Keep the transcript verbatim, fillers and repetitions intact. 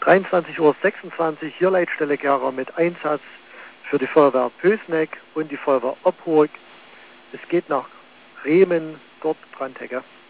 dreiundzwanzig Uhr sechsundzwanzig hier Leitstelle Gera mit Einsatz für die Feuerwehr Pößneck und die Feuerwehr Oppurg. Es geht nach Bremen, dort Brandhecke.